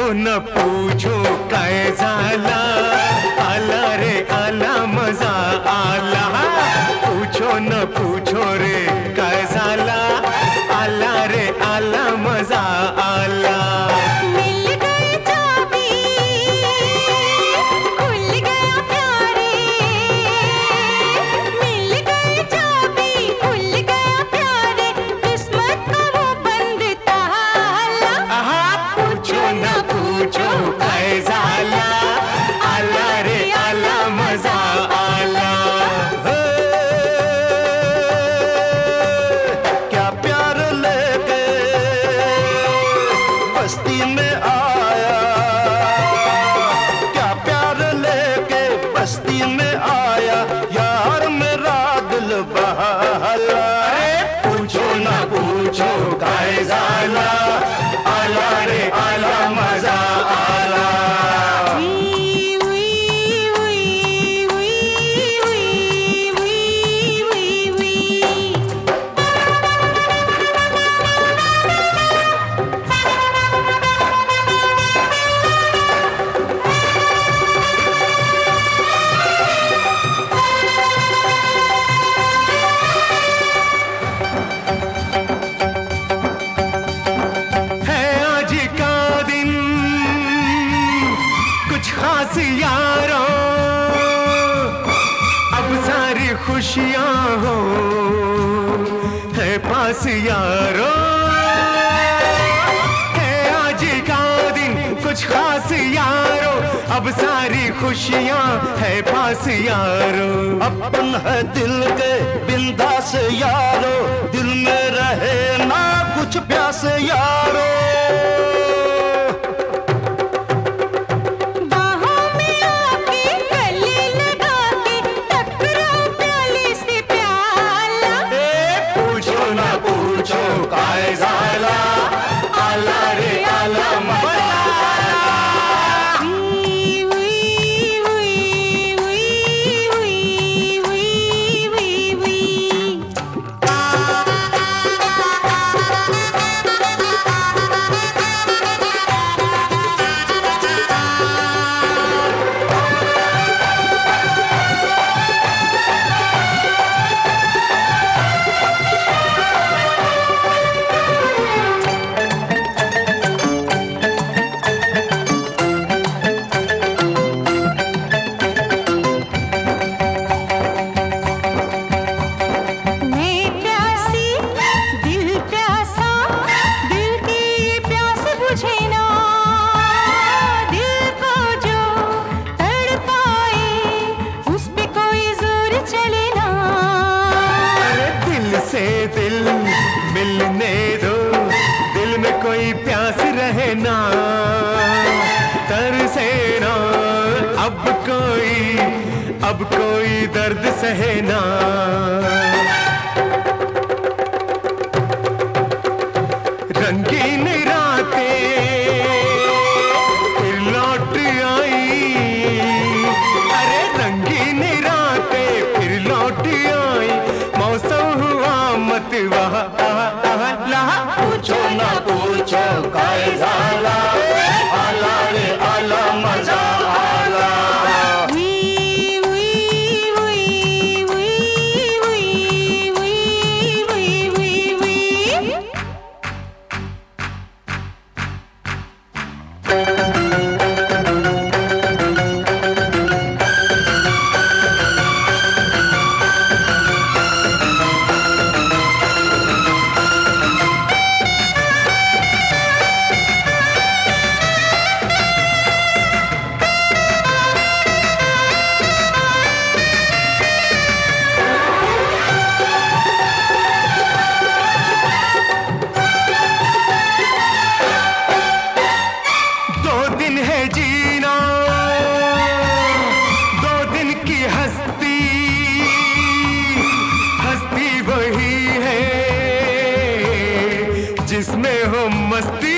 पूछो न पूछो काय झाला, आला रे आला मजा आला. पूछो न पूछो रे काय झाला, आला रे आला मजा आला. मिल गई चाबी, खुल गया प्यारे. मिल गई चाबी, खुल गया प्यारे. किस्मत का वो बंद ताला. पूछो न पूछो काय झाला, आला रे आला मजा आला. क्या प्यार लेके बस्ती में आया, क्या प्यार लेके बस्ती में आया, यार मेरा दिल बहला. पूछो न पूछो काय झाला, आला रे आला मजा आला. खास यारों, अब सारी खुशियां हो है पास यारों. है आज का दिन कुछ खास यारों, अब सारी खुशियां है पास यारों. अपन है दिल के बिंदास यारो, दिल में रहे ना कुछ प्यास यारो. काय झाला, आला रे आला मजा से दिल मिलने दो, दिल में कोई प्यास रहे ना, तरसे ना अब कोई दर्द सहे ना. रंगीन रातें फिर लौट आई, अरे रंगीन रातें फिर लौट आई. मौसम हुआ मत वहाँ. पूछो ना पूछो काय झाला, आला रे आला मजा आला. जिसमें हो मस्ती,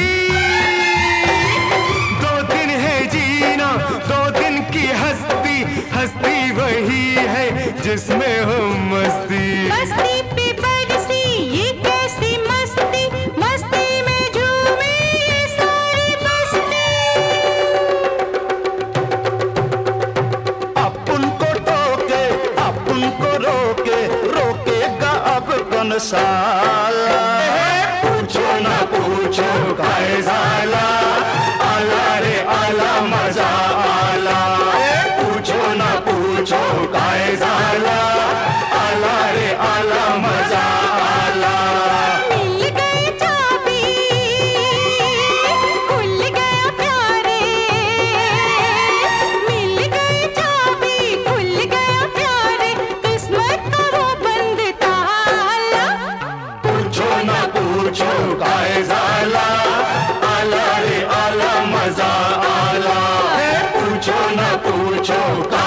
2 दिन है जीना, 2 दिन की हस्ती, हस्ती वही है जिसमें हो मस्ती. मस्ती पे बरसी ये कैसी मस्ती, मस्ती में झूमे ये सारी बस्ती. को रोके रोकेगा अब कौन साला। पूछो ना पूछो काय झाला, आला रे आला मजा आला। पूछो ना पूछो काय झाला, आला रे आला मजा आला। मिल गई चाबी खुल गया प्यारे, मिल गई चाबी खुल गया प्यारे, किस्मत का वो बंद ताला। पूछो ना पूछो काय झाला, आला रे आला मजा आला। पूछो ना पूछो काय